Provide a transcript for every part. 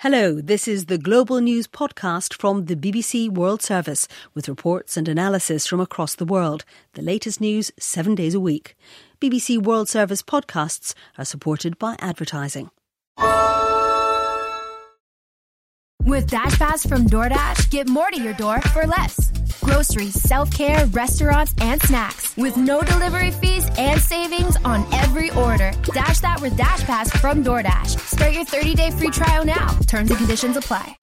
Hello, this is the Global News podcast from the BBC World Service with reports and analysis from across the world. The latest news 7 days a week. BBC World Service podcasts are supported by advertising. With DashPass from DoorDash, get more to your door for less. Groceries, self-care, restaurants, and snacks. With no delivery fees and savings on every order. Dash that with DashPass from DoorDash. Start your 30-day free trial now. Terms and conditions apply.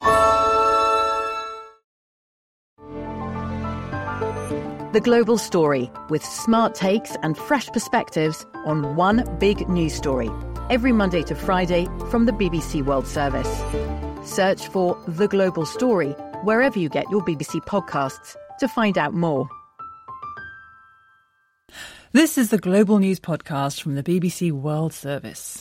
The Global Story, with smart takes and fresh perspectives on one big news story. Every Monday to Friday from the BBC World Service. Search for The Global Story wherever you get your BBC podcasts to find out more. This is the Global News podcast from the BBC World Service.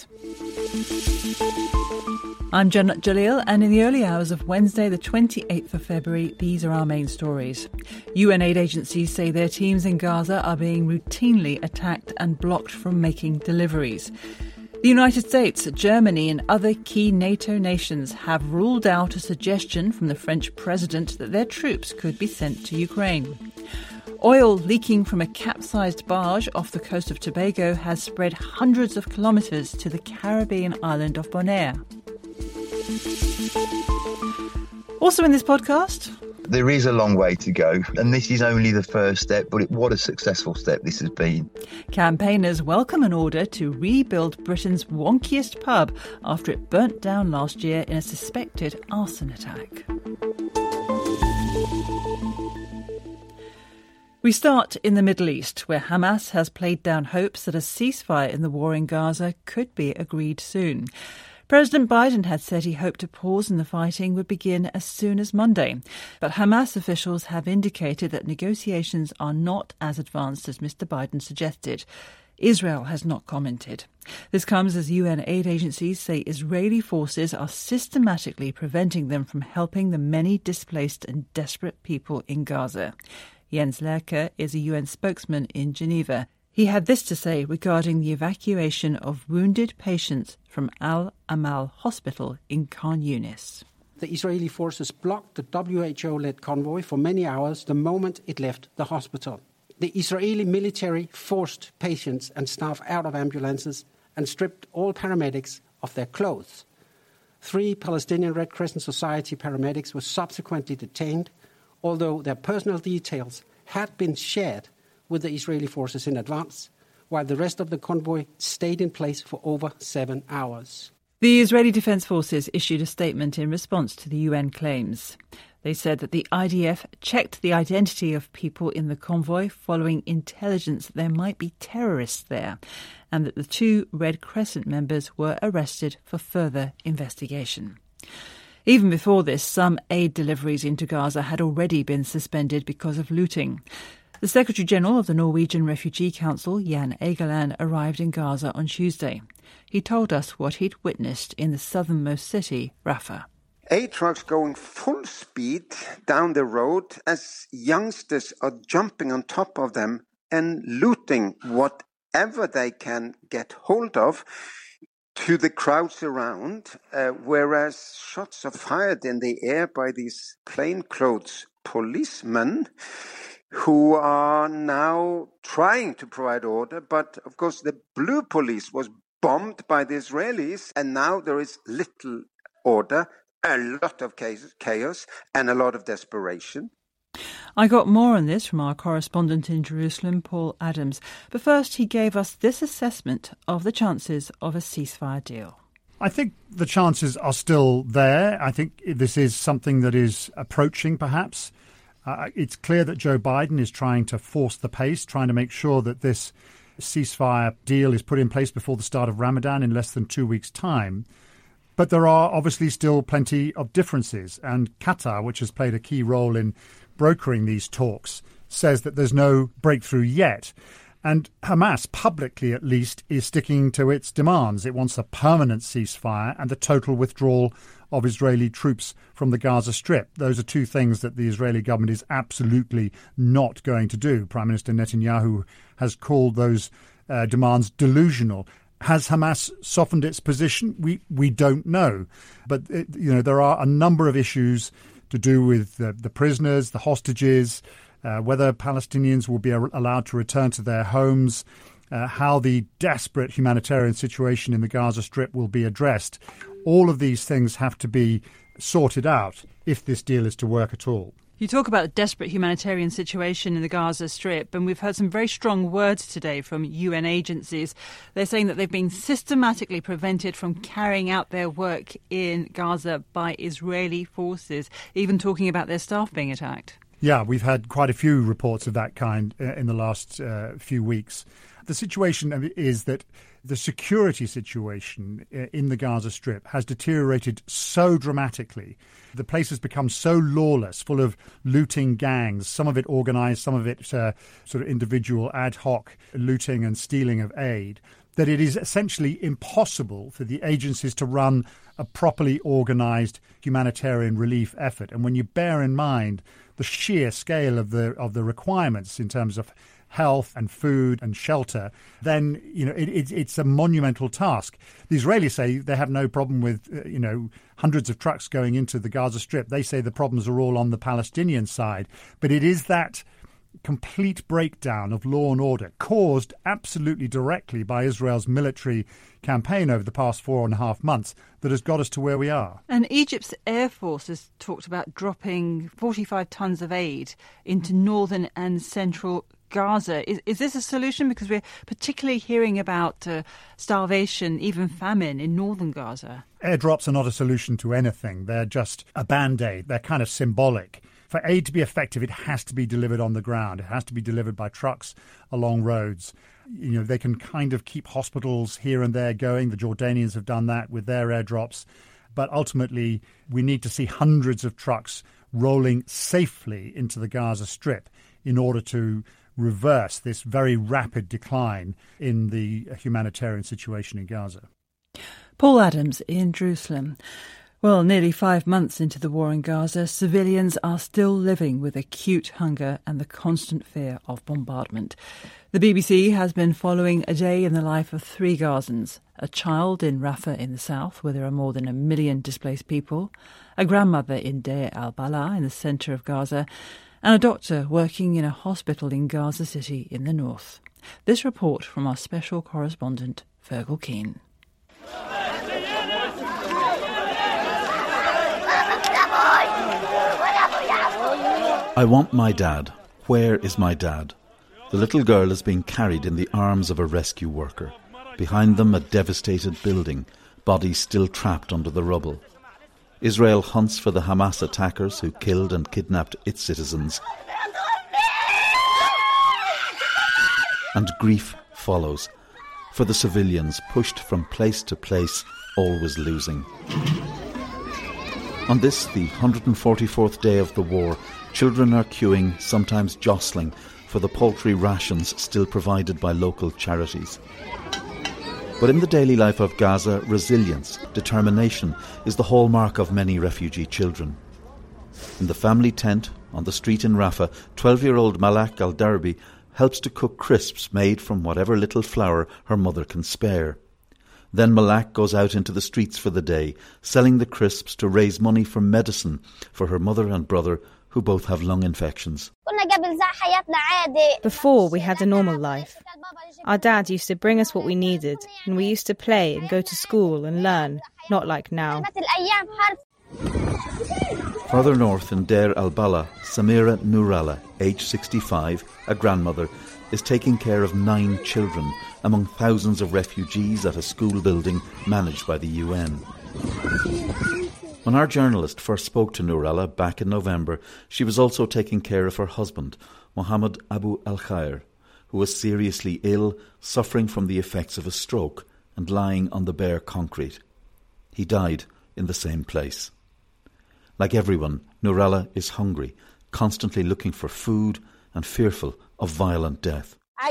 I'm Jannat Jalil, and in the early hours of Wednesday, the 28th of February, these are our main stories. UN aid agencies say their teams in Gaza are being routinely attacked and blocked from making deliveries. The United States, Germany and other key NATO nations have ruled out a suggestion from the French president that their troops could be sent to Ukraine. Oil leaking from a capsized barge off the coast of Tobago has spread hundreds of kilometres to the Caribbean island of Bonaire. Also in this podcast... There is a long way to go, and this is only the first step, but what a successful step this has been. Campaigners welcome an order to rebuild Britain's wonkiest pub after it burnt down last year in a suspected arson attack. We start in the Middle East, where Hamas has played down hopes that a ceasefire in the war in Gaza could be agreed soon. President Biden had said he hoped a pause in the fighting would begin as soon as Monday. But Hamas officials have indicated that negotiations are not as advanced as Mr. Biden suggested. Israel has not commented. This comes as UN aid agencies say Israeli forces are systematically preventing them from helping the many displaced and desperate people in Gaza. Jens Lerche is a UN spokesman in Geneva. He had this to say regarding the evacuation of wounded patients from Al Amal Hospital in Khan Yunis. The Israeli forces blocked the WHO-led convoy for many hours the moment it left the hospital. The Israeli military forced patients and staff out of ambulances and stripped all paramedics of their clothes. 3 Palestinian Red Crescent Society paramedics were subsequently detained, although their personal details had been shared with the Israeli forces in advance, while the rest of the convoy stayed in place for over 7 hours. The Israeli Defense Forces issued a statement in response to the UN claims. They said that the IDF checked the identity of people in the convoy following intelligence that there might be terrorists there, and that the 2 Red Crescent members were arrested for further investigation. Even before this, some aid deliveries into Gaza had already been suspended because of looting. The Secretary-General of the Norwegian Refugee Council, Jan Egeland, arrived in Gaza on Tuesday. He told us what he'd witnessed in the southernmost city, Rafah. Aid trucks going full speed down the road as youngsters are jumping on top of them and looting whatever they can get hold of to the crowds around, whereas shots are fired in the air by these plainclothes policemen who are now trying to provide order. But, of course, the blue police was bombed by the Israelis, and now there is little order, a lot of chaos, and a lot of desperation. I got more on this from our correspondent in Jerusalem, Paul Adams. But first, he gave us this assessment of the chances of a ceasefire deal. I think the chances are still there. I think this is something that is approaching, perhaps. It's clear that Joe Biden is trying to force the pace, trying to make sure that this ceasefire deal is put in place before the start of Ramadan in less than 2 weeks' time. But there are obviously still plenty of differences. And Qatar, which has played a key role in brokering these talks, says that there's no breakthrough yet. And Hamas, publicly at least, is sticking to its demands. It wants a permanent ceasefire and the total withdrawal of Israeli troops from the Gaza Strip. Those are 2 things that the Israeli government is absolutely not going to do. Prime Minister Netanyahu has called those demands delusional. Has Hamas softened its position? We don't know. But, there are a number of issues to do with the prisoners, the hostages, whether Palestinians will be allowed to return to their homes, how the desperate humanitarian situation in the Gaza Strip will be addressed. All of these things have to be sorted out if this deal is to work at all. You talk about the desperate humanitarian situation in the Gaza Strip, and we've heard some very strong words today from UN agencies. They're saying that they've been systematically prevented from carrying out their work in Gaza by Israeli forces, even talking about their staff being attacked. Yeah, we've had quite a few reports of that kind in the last few weeks. The situation is that the security situation in the Gaza Strip has deteriorated so dramatically. The place has become so lawless, full of looting gangs, some of it organised, some of it sort of individual ad hoc looting and stealing of aid, that it is essentially impossible for the agencies to run a properly organised humanitarian relief effort. And when you bear in mind the sheer scale of the requirements in terms of health and food and shelter, then it's a monumental task. The Israelis say they have no problem with hundreds of trucks going into the Gaza Strip. They say the problems are all on the Palestinian side. But it is that complete breakdown of law and order caused absolutely directly by Israel's military campaign over the past 4.5 months that has got us to where we are. And Egypt's Air Force has talked about dropping 45 tons of aid into northern and central Gaza. Is this a solution? Because we're particularly hearing about starvation, even famine in northern Gaza. Airdrops are not a solution to anything. They're just a band-aid. They're kind of symbolic. For aid to be effective, it has to be delivered on the ground. It has to be delivered by trucks along roads. They can kind of keep hospitals here and there going. The Jordanians have done that with their airdrops. But ultimately, we need to see hundreds of trucks rolling safely into the Gaza Strip in order to reverse this very rapid decline in the humanitarian situation in Gaza. Paul Adams in Jerusalem. Well, nearly 5 months into the war in Gaza, civilians are still living with acute hunger and the constant fear of bombardment. The BBC has been following a day in the life of 3 Gazans, a child in Rafah in the south, where there are more than 1 million displaced people, a grandmother in Deir al-Balah in the centre of Gaza, and a doctor working in a hospital in Gaza City in the north. This report from our special correspondent, Fergal Keane. I want my dad. Where is my dad? The little girl is being carried in the arms of a rescue worker. Behind them, a devastated building, bodies still trapped under the rubble. Israel hunts for the Hamas attackers who killed and kidnapped its citizens. And grief follows for the civilians pushed from place to place, always losing. On this, the 144th day of the war, children are queuing, sometimes jostling, for the paltry rations still provided by local charities. But in the daily life of Gaza, resilience, determination is the hallmark of many refugee children. In the family tent on the street in Rafah, 12-year-old Malak al-Darbi helps to cook crisps made from whatever little flour her mother can spare. Then Malak goes out into the streets for the day, selling the crisps to raise money for medicine for her mother and brother, who both have lung infections. Before, we had a normal life. Our dad used to bring us what we needed, and we used to play and go to school and learn, not like now. Further north in Deir al-Balah, Samira Nourallah, aged 65, a grandmother, is taking care of 9 children among thousands of refugees at a school building managed by the UN. When our journalist first spoke to Nourallah back in November, she was also taking care of her husband, Mohammed Abu al-Khair, who was seriously ill, suffering from the effects of a stroke and lying on the bare concrete. He died in the same place. Like everyone, Nourallah is hungry, constantly looking for food and fearful of violent death.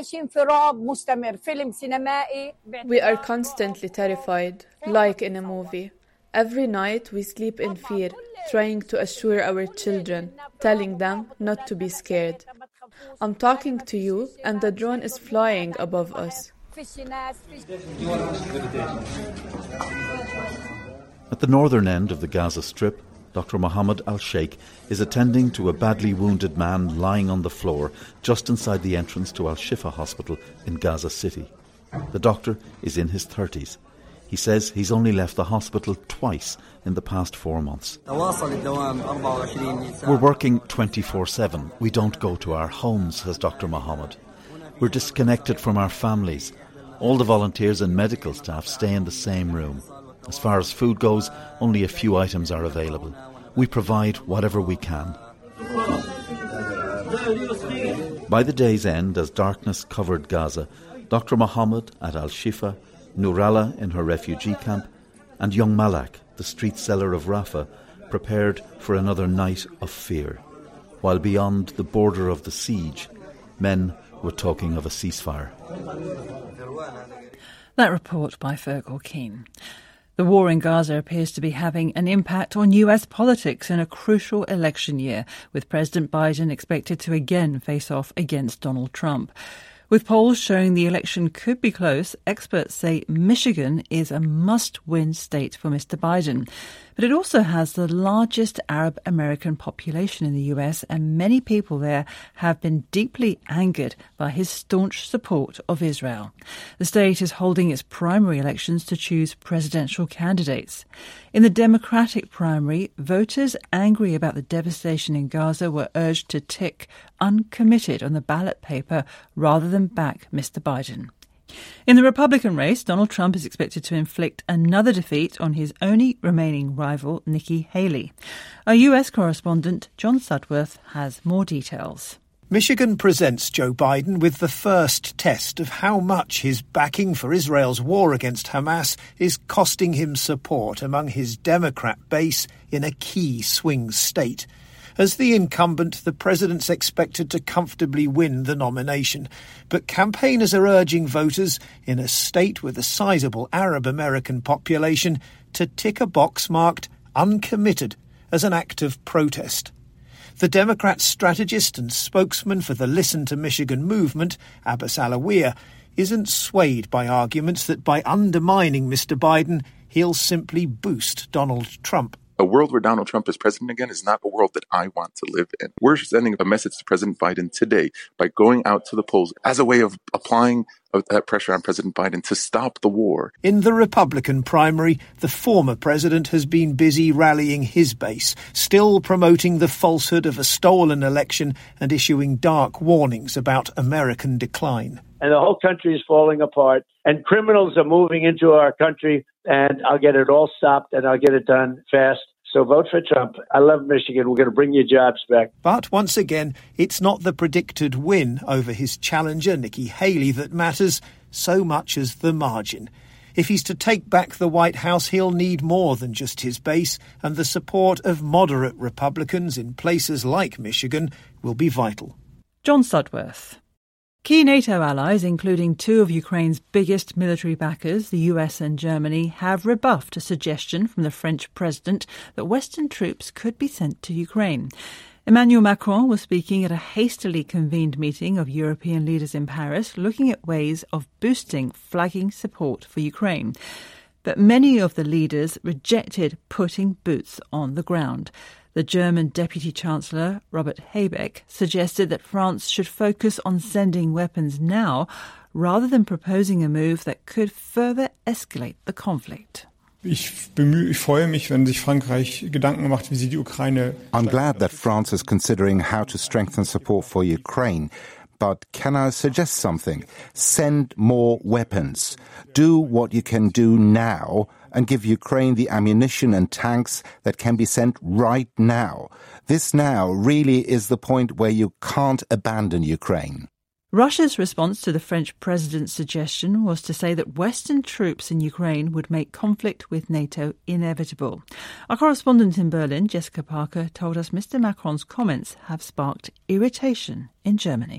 We are constantly terrified, like in a movie. Every night we sleep in fear, trying to assure our children, telling them not to be scared. I'm talking to you and the drone is flying above us. At the northern end of the Gaza Strip, Dr. Mohammed Al-Sheikh is attending to a badly wounded man lying on the floor just inside the entrance to Al-Shifa Hospital in Gaza City. The doctor is in his 30s. He says he's only left the hospital twice in the past 4 months. We're working 24/7. We don't go to our homes, says Dr. Mohammed. We're disconnected from our families. All the volunteers and medical staff stay in the same room. As far as food goes, only a few items are available. We provide whatever we can. By the day's end, as darkness covered Gaza, Dr. Mohammed at Al-Shifa, Nurallah in her refugee camp, and young Malak, the street seller of Rafah, prepared for another night of fear. While beyond the border of the siege, men were talking of a ceasefire. That report by Fergal Keane. The war in Gaza appears to be having an impact on US politics in a crucial election year, with President Biden expected to again face off against Donald Trump. With polls showing the election could be close, experts say Michigan is a must-win state for Mr. Biden. But it also has the largest Arab American population in the US, and many people there have been deeply angered by his staunch support of Israel. The state is holding its primary elections to choose presidential candidates. In the Democratic primary, voters angry about the devastation in Gaza were urged to tick uncommitted on the ballot paper rather than back Mr. Biden. In the Republican race, Donald Trump is expected to inflict another defeat on his only remaining rival, Nikki Haley. Our US correspondent, John Sudworth, has more details. Michigan presents Joe Biden with the first test of how much his backing for Israel's war against Hamas is costing him support among his Democrat base in a key swing state. As the incumbent, the president's expected to comfortably win the nomination. But campaigners are urging voters in a state with a sizable Arab American population to tick a box marked uncommitted as an act of protest. The Democrat strategist and spokesman for the Listen to Michigan movement, Abbas Alawiya, isn't swayed by arguments that by undermining Mr. Biden, he'll simply boost Donald Trump. A world where Donald Trump is president again is not a world that I want to live in. We're sending a message to President Biden today by going out to the polls as a way of applying that pressure on President Biden to stop the war. In the Republican primary, the former president has been busy rallying his base, still promoting the falsehood of a stolen election and issuing dark warnings about American decline. And the whole country is falling apart, and criminals are moving into our country, and I'll get it all stopped, and I'll get it done fast. So vote for Trump. I love Michigan. We're going to bring your jobs back. But once again, it's not the predicted win over his challenger, Nikki Haley, that matters so much as the margin. If he's to take back the White House, he'll need more than just his base, and the support of moderate Republicans in places like Michigan will be vital. John Sudworth. Key NATO allies, including two of Ukraine's biggest military backers, the US and Germany, have rebuffed a suggestion from the French president that Western troops could be sent to Ukraine. Emmanuel Macron was speaking at a hastily convened meeting of European leaders in Paris, looking at ways of boosting flagging support for Ukraine. But many of the leaders rejected putting boots on the ground. The German Deputy Chancellor, Robert Habeck, suggested that France should focus on sending weapons now rather than proposing a move that could further escalate the conflict. I'm glad that France is considering how to strengthen support for Ukraine. But can I suggest something? Send more weapons. Do what you can do now and give Ukraine the ammunition and tanks that can be sent right now. This now really is the point where you can't abandon Ukraine. Russia's response to the French president's suggestion was to say that Western troops in Ukraine would make conflict with NATO inevitable. Our correspondent in Berlin, Jessica Parker, told us Mr. Macron's comments have sparked irritation in Germany.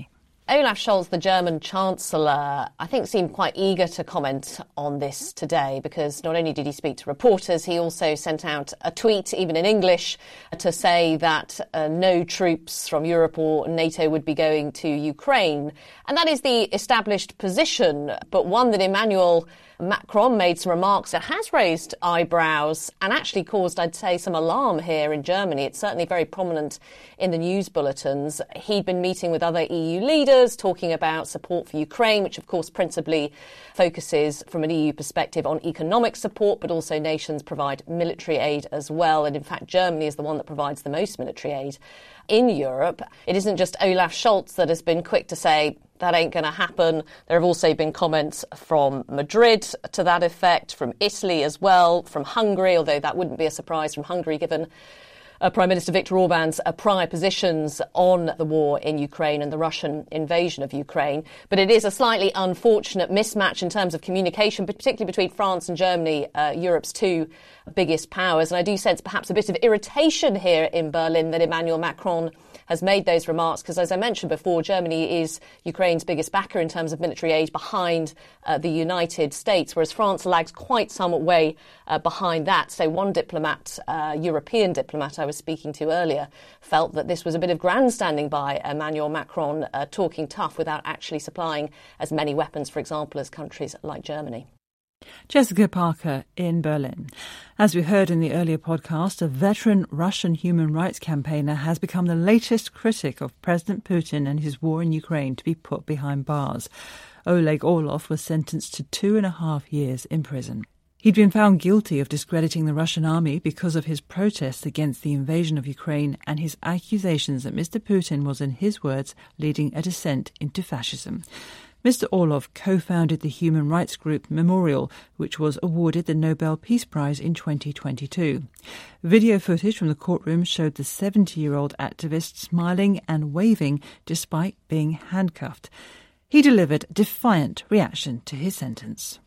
Olaf Scholz, the German Chancellor, I think seemed quite eager to comment on this today, because not only did he speak to reporters, he also sent out a tweet, even in English, to say that no troops from Europe or NATO would be going to Ukraine. And that is the established position, but one that Emmanuel Macron made some remarks that has raised eyebrows and actually caused, I'd say, some alarm here in Germany. It's certainly very prominent in the news bulletins. He'd been meeting with other EU leaders, talking about support for Ukraine, which of course principally focuses from an EU perspective on economic support, but also nations provide military aid as well. And in fact, Germany is the one that provides the most military aid in Europe. It isn't just Olaf Scholz that has been quick to say that ain't going to happen. There have also been comments from Madrid to that effect, from Italy as well, from Hungary, although that wouldn't be a surprise from Hungary given Prime Minister Viktor Orban's prior positions on the war in Ukraine and the Russian invasion of Ukraine. But it is a slightly unfortunate mismatch in terms of communication, particularly between France and Germany, Europe's two biggest powers. And I do sense perhaps a bit of irritation here in Berlin that Emmanuel Macron has made those remarks, because, as I mentioned before, Germany is Ukraine's biggest backer in terms of military aid behind the United States, whereas France lags quite some way behind that. So one diplomat, European diplomat I was speaking to earlier, felt that this was a bit of grandstanding by Emmanuel Macron, talking tough without actually supplying as many weapons, for example, as countries like Germany. Jessica Parker in Berlin. As we heard in the earlier podcast, a veteran Russian human rights campaigner has become the latest critic of President Putin and his war in Ukraine to be put behind bars. Oleg Orlov was sentenced to 2.5 years in prison. He'd been found guilty of discrediting the Russian army because of his protests against the invasion of Ukraine and his accusations that Mr. Putin was, in his words, leading a descent into fascism. Mr. Orlov co-founded the human rights group Memorial, which was awarded the Nobel Peace Prize in 2022. Video footage from the courtroom showed the 70-year-old activist smiling and waving despite being handcuffed. He delivered a defiant reaction to his sentence.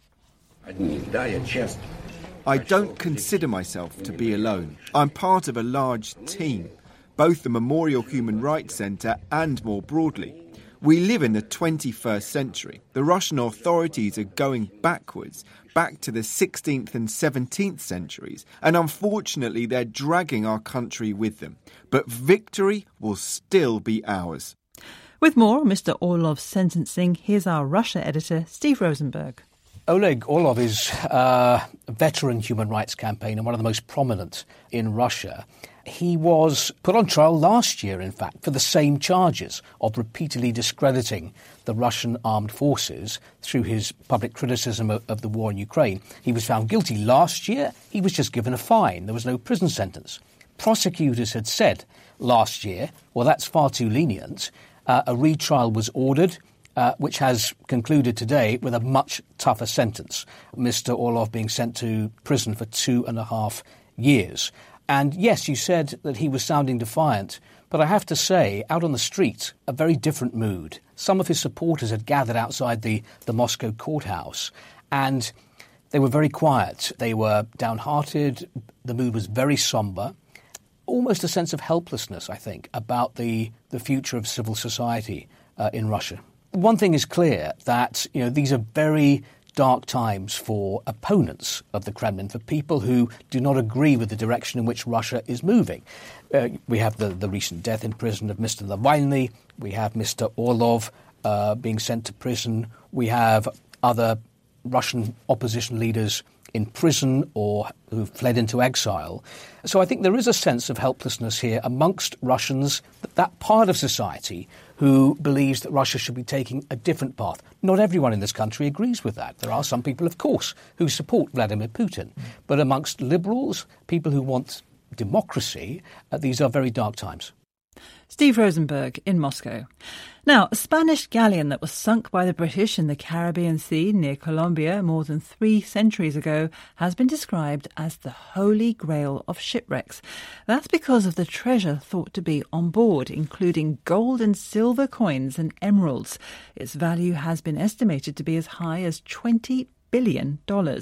I don't consider myself to be alone. I'm part of a large team, both the Memorial Human Rights Centre and more broadly. We live in the 21st century. The Russian authorities are going backwards, back to the 16th and 17th centuries, and unfortunately they're dragging our country with them. But victory will still be ours. With more on Mr. Orlov's sentencing, here's our Russia editor, Steve Rosenberg. Oleg Orlov is a veteran human rights campaigner, one of the most prominent in Russia. He was put on trial last year, in fact, for the same charges of repeatedly discrediting the Russian armed forces through his public criticism of the war in Ukraine. He was found guilty last year. He was just given a fine. There was no prison sentence. Prosecutors had said last year, well, that's far too lenient. A retrial was ordered, which has concluded today with a much tougher sentence. Mr. Orlov being sent to prison for 2.5 years. And yes, you said that he was sounding defiant, but I have to say, out on the street, a very different mood. Some of his supporters had gathered outside the Moscow courthouse, and they were very quiet. They were downhearted. The mood was very sombre. Almost a sense of helplessness, I think, about the future of civil society in Russia. One thing is clear, that these are very dark times for opponents of the Kremlin, for people who do not agree with the direction in which Russia is moving. We have the recent death in prison of Mr. Navalny. We have Mr. Orlov being sent to prison. We have other Russian opposition leaders in prison or who fled into exile. So I think there is a sense of helplessness here amongst Russians, that part of society who believes that Russia should be taking a different path. Not everyone in this country agrees with that. There are some people, of course, who support Vladimir Putin. But amongst liberals, people who want democracy, these are very dark times. Steve Rosenberg in Moscow. Now, a Spanish galleon that was sunk by the British in the Caribbean Sea near Colombia more than 3 centuries ago has been described as the Holy Grail of shipwrecks. That's because of the treasure thought to be on board, including gold and silver coins and emeralds. Its value has been estimated to be as high as $20 billion.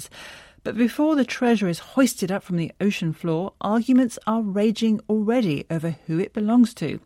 But before the treasure is hoisted up from the ocean floor, arguments are raging already over who it belongs to.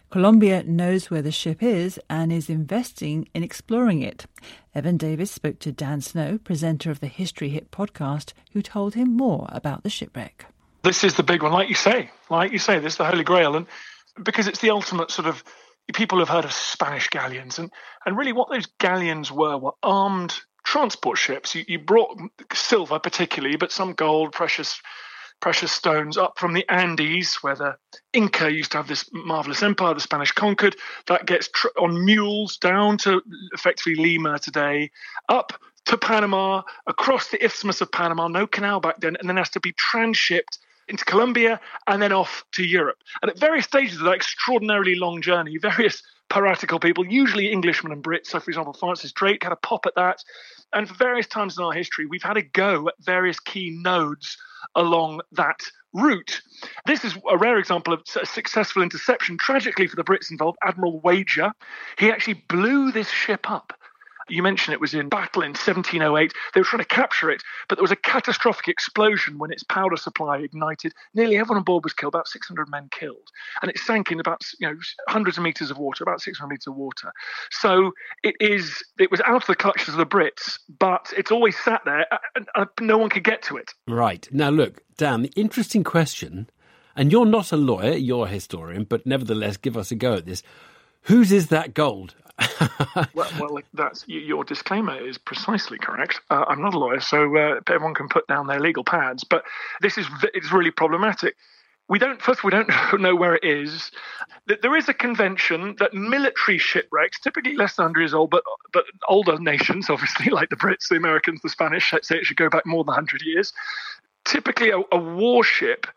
Colombia knows where the ship is and is investing in exploring it. Evan Davis spoke to Dan Snow, presenter of the History Hit podcast, who told him more about the shipwreck. This is the big one, like you say, this is the Holy Grail. And because it's the ultimate sort of, people have heard of Spanish galleons. And really what those galleons were armed transport ships. You brought silver particularly, but some gold, precious stones up from the Andes, where the Inca used to have this marvelous empire, the Spanish conquered. That gets on mules down to effectively Lima today, up to Panama, across the Isthmus of Panama, no canal back then, and then has to be transshipped into Colombia and then off to Europe. And at various stages of that extraordinarily long journey, various piratical people, usually Englishmen and Brits, so for example, Francis Drake had a pop at that. And for various times in our history, we've had a go at various key nodes along that route. This is a rare example of a successful interception. Tragically for the Brits involved, Admiral Wager, he actually blew this ship up. You mentioned it was in battle in 1708. They were trying to capture it, but there was a catastrophic explosion when its powder supply ignited. Nearly everyone on board was killed, about 600 men killed. And it sank in about hundreds of meters of water, about 600 meters of water. So it was out of the clutches of the Brits, but it's always sat there and no one could get to it. Right. Now, look, Dan, the interesting question, and you're not a lawyer, you're a historian, but nevertheless, give us a go at this. Whose is that gold? well, that's your disclaimer is precisely correct. I'm not a lawyer, so everyone can put down their legal pads. But it's really problematic. We don't know where it is. There is a convention that military shipwrecks, typically less than 100 years old, but older nations, obviously, like the Brits, the Americans, the Spanish, say it should go back more than 100 years. Typically, a warship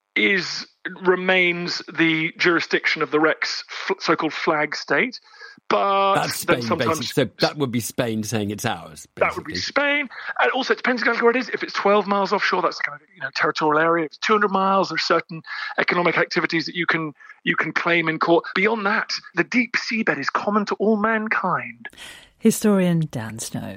remains the jurisdiction of the wreck's so-called flag state. But that's Spain, basically. So that would be Spain saying it's ours, basically. That would be Spain. And also, it depends exactly where it is. If it's 12 miles offshore, that's the kind of territorial area. If it's 200 miles, there's certain economic activities that you can claim in court. Beyond that, the deep seabed is common to all mankind. Historian Dan Snow.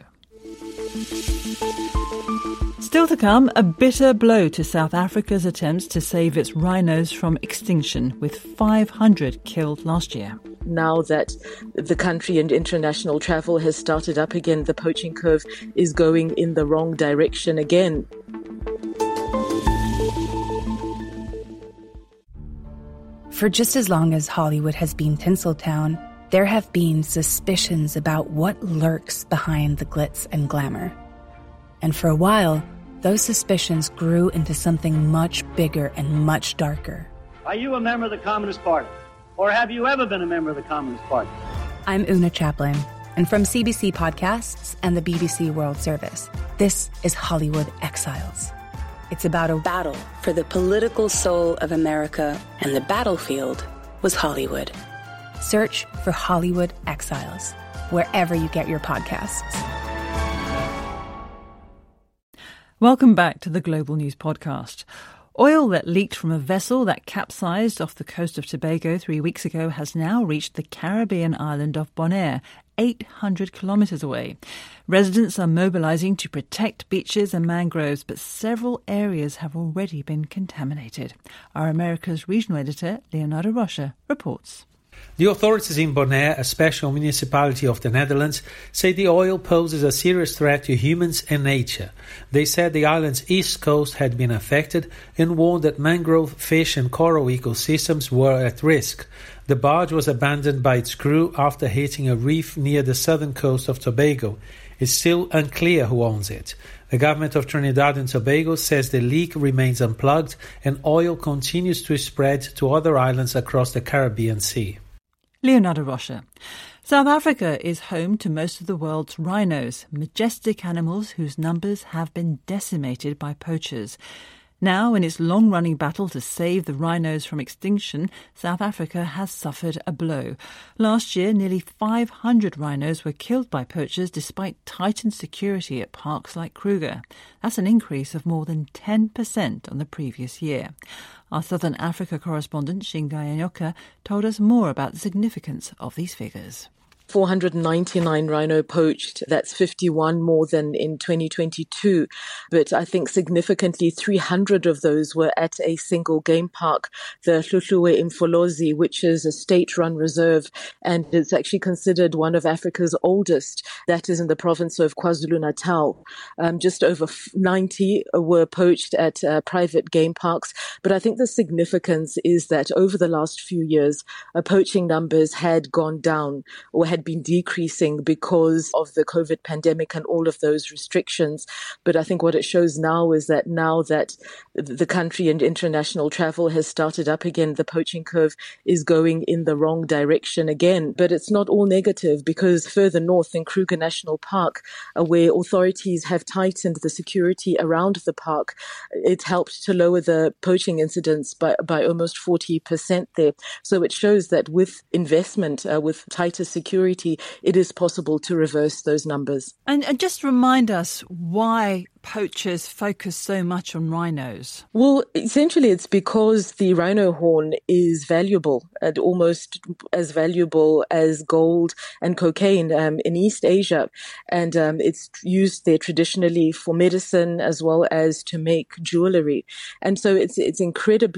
Still to come, a bitter blow to South Africa's attempts to save its rhinos from extinction, with 500 killed last year. Now that the country and international travel has started up again, the poaching curve is going in the wrong direction again. For just as long as Hollywood has been Tinseltown, there have been suspicions about what lurks behind the glitz and glamour. And for a while, those suspicions grew into something much bigger and much darker. Are you a member of the Communist Party? Or have you ever been a member of the Communist Party? I'm Una Chaplin, and from CBC Podcasts and the BBC World Service, this is Hollywood Exiles. It's about a battle for the political soul of America, and the battlefield was Hollywood. Search for Hollywood Exiles wherever you get your podcasts. Welcome back to the Global News Podcast. Oil that leaked from a vessel that capsized off the coast of Tobago 3 weeks ago has now reached the Caribbean island of Bonaire, 800 kilometres away. Residents are mobilising to protect beaches and mangroves, but several areas have already been contaminated. Our America's regional editor, Leonardo Rocha, reports. The authorities in Bonaire, a special municipality of the Netherlands, say the oil poses a serious threat to humans and nature. They said the island's east coast had been affected and warned that mangrove, fish and coral ecosystems were at risk. The barge was abandoned by its crew after hitting a reef near the southern coast of Tobago. It's still unclear who owns it. The government of Trinidad and Tobago says the leak remains unplugged and oil continues to spread to other islands across the Caribbean Sea. Leonardo Rocha. South Africa is home to most of the world's rhinos, majestic animals whose numbers have been decimated by poachers. Now, in its long-running battle to save the rhinos from extinction, South Africa has suffered a blow. Last year, nearly 500 rhinos were killed by poachers despite tightened security at parks like Kruger. That's an increase of more than 10% on the previous year. Our Southern Africa correspondent, Shingai Anyoka, told us more about the significance of these figures. 499 rhino poached. That's 51 more than in 2022. But I think significantly 300 of those were at a single game park, the Hluhluwe Mfolozi, which is a state-run reserve, and it's actually considered one of Africa's oldest. That is in the province of KwaZulu-Natal. Just over 90 were poached at private game parks. But I think the significance is that over the last few years, poaching numbers had gone down or had been decreasing because of the COVID pandemic and all of those restrictions. But I think what it shows now is that now that the country and international travel has started up again, the poaching curve is going in the wrong direction again. But it's not all negative, because further north in Kruger National Park, where authorities have tightened the security around the park, it helped to lower the poaching incidents by almost 40% there. So it shows that with investment, with tighter security, it is possible to reverse those numbers. And just remind us why poachers focus so much on rhinos. Well, essentially it's because the rhino horn is valuable, and almost as valuable as gold and cocaine in East Asia. And it's used there traditionally for medicine as well as to make jewelry. And so it's in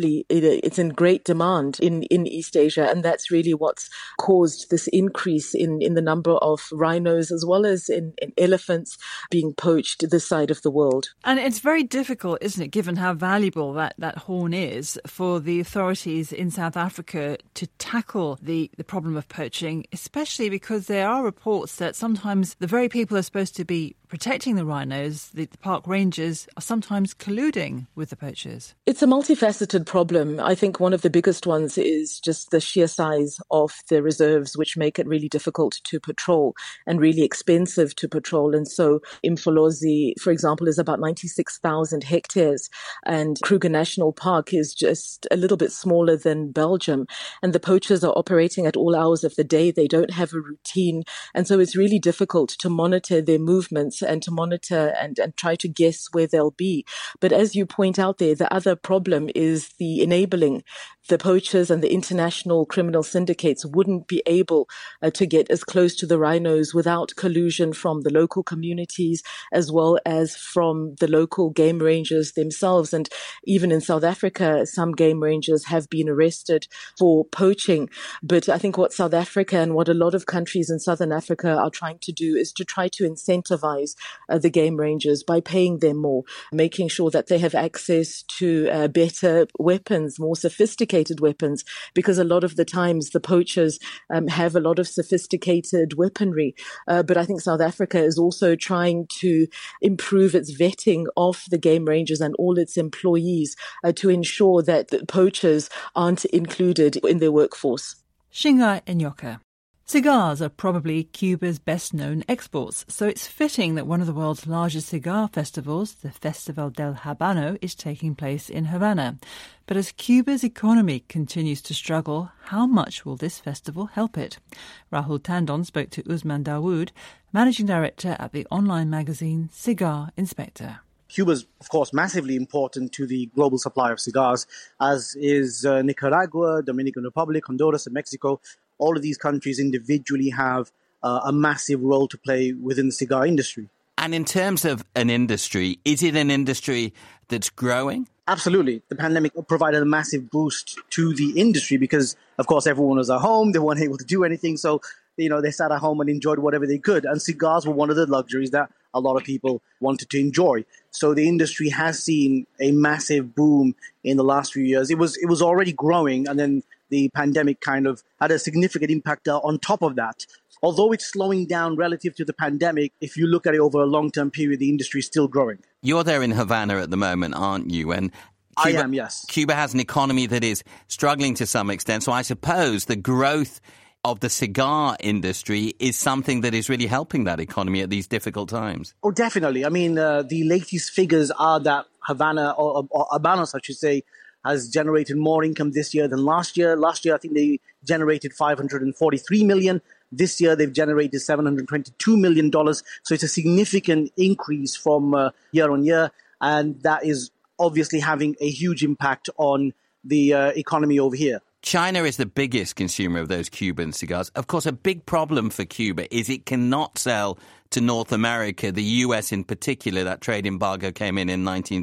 great demand in East Asia. And that's really what's caused this increase in the number of rhinos as well as in elephants being poached this side of the world. And it's very difficult, isn't it, given how valuable that horn is, for the authorities in South Africa to tackle the problem of poaching, especially because there are reports that sometimes the very people who are supposed to be protecting the rhinos, the park rangers, are sometimes colluding with the poachers. It's a multifaceted problem. I think one of the biggest ones is just the sheer size of the reserves, which make it really difficult to patrol and really expensive to patrol. And so Mfolozi, for example, is about 96,000 hectares, and Kruger National Park is just a little bit smaller than Belgium. And the poachers are operating at all hours of the day. They don't have a routine. And so it's really difficult to monitor their movements and to monitor and try to guess where they'll be. But as you point out there, the other problem is the enabling. The poachers and the international criminal syndicates wouldn't be able to get as close to the rhinos without collusion from the local communities as well as from the local game rangers themselves. And even in South Africa, some game rangers have been arrested for poaching. But I think what South Africa and what a lot of countries in Southern Africa are trying to do is to try to incentivize the game rangers by paying them more, making sure that they have access to better weapons, more sophisticated weapons, because a lot of the times the poachers have a lot of sophisticated weaponry. But I think South Africa is also trying to improve its vetting of the game rangers and all its employees to ensure that the poachers aren't included in their workforce. Shingai Enyoka. Cigars are probably Cuba's best-known exports, so it's fitting that one of the world's largest cigar festivals, the Festival del Habano, is taking place in Havana. But as Cuba's economy continues to struggle, how much will this festival help it? Rahul Tandon spoke to Usman Dawood, managing director at the online magazine Cigar Inspector. Cuba is, of course, massively important to the global supply of cigars, as is Nicaragua, Dominican Republic, Honduras, and Mexico. All of these countries individually have a massive role to play within the cigar industry. And in terms of an industry, is it an industry that's growing? Absolutely. The pandemic provided a massive boost to the industry because, of course, everyone was at home. They weren't able to do anything. So, they sat at home and enjoyed whatever they could. And cigars were one of the luxuries that a lot of people wanted to enjoy. So the industry has seen a massive boom in the last few years. It was already growing, and then the pandemic kind of had a significant impact on top of that. Although it's slowing down relative to the pandemic, if you look at it over a long-term period, the industry is still growing. You're there in Havana at the moment, aren't you? And Cuba, I am, yes. Cuba has an economy that is struggling to some extent. So I suppose the growth of the cigar industry is something that is really helping that economy at these difficult times. Oh, definitely. I mean, the latest figures are that Havana, or Habanos, I should say, has generated more income this year than last year. Last year, I think they generated $543 million. This year, they've generated $722 million. So it's a significant increase from year on year. And that is obviously having a huge impact on the economy over here. China is the biggest consumer of those Cuban cigars. Of course, a big problem for Cuba is it cannot sell to North America, the US in particular. That trade embargo came in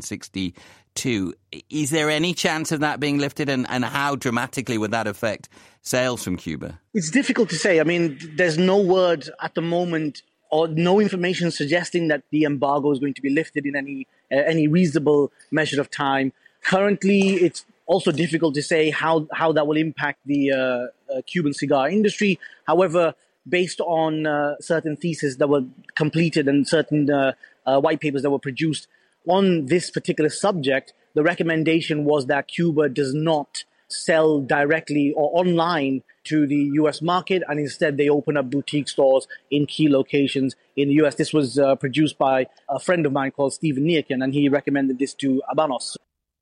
1962. Is there any chance of that being lifted, and how dramatically would that affect sales from Cuba? It's difficult to say. I mean, there's no word at the moment or no information suggesting that the embargo is going to be lifted in any reasonable measure of time. Currently, it's also difficult to say how that will impact the Cuban cigar industry. However, based on certain theses that were completed and certain white papers that were produced on this particular subject, the recommendation was that Cuba does not sell directly or online to the US market, and instead they open up boutique stores in key locations in the US. This was produced by a friend of mine called Stephen Niakin, and he recommended this to Habanos.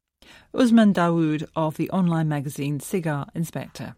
Usman Dawood of the online magazine Cigar Inspector.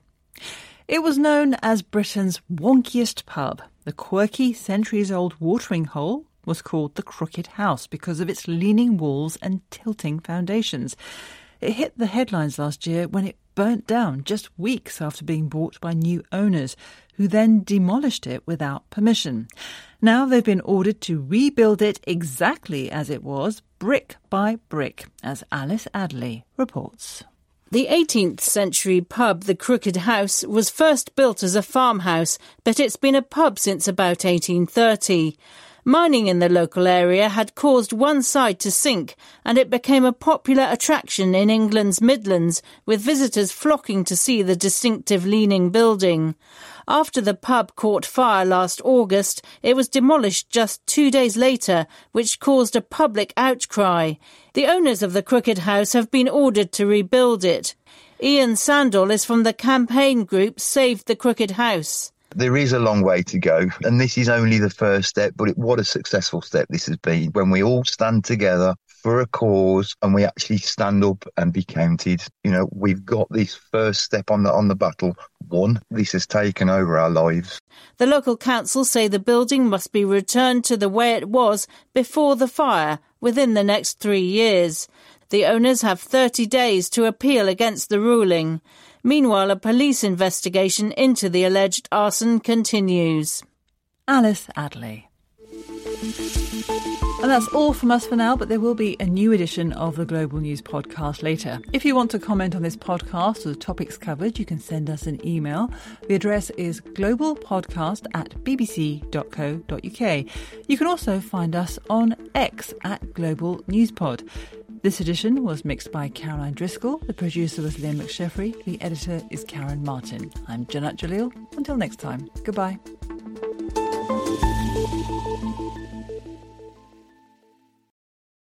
It was known as Britain's wonkiest pub. The quirky, centuries-old watering hole was called the Crooked House because of its leaning walls and tilting foundations. It hit the headlines last year when it burnt down just weeks after being bought by new owners, who then demolished it without permission. Now they've been ordered to rebuild it exactly as it was, brick by brick, as Alice Adley reports. The 18th century pub, the Crooked House, was first built as a farmhouse, but it's been a pub since about 1830. Mining in the local area had caused one side to sink, and it became a popular attraction in England's Midlands, with visitors flocking to see the distinctive leaning building. After the pub caught fire last August, it was demolished just 2 days later, which caused a public outcry. The owners of the Crooked House have been ordered to rebuild it. Ian Sandall is from the campaign group Save the Crooked House. There is a long way to go, and this is only the first step, but what a successful step this has been. When we all stand together for a cause and we actually stand up and be counted, we've got this first step on the battle won. This has taken over our lives. The local council say the building must be returned to the way it was before the fire within the next 3 years. The owners have 30 days to appeal against the ruling. Meanwhile, a police investigation into the alleged arson continues. Alice Adley. And that's all from us for now, but there will be a new edition of the Global News podcast later. If you want to comment on this podcast or the topics covered, you can send us an email. The address is globalpodcast@bbc.co.uk. You can also find us on X @GlobalNewsPod. This edition was mixed by Caroline Driscoll. The producer was Liam McSheffrey. The editor is Karen Martin. I'm Janat Jalil. Until next time, goodbye.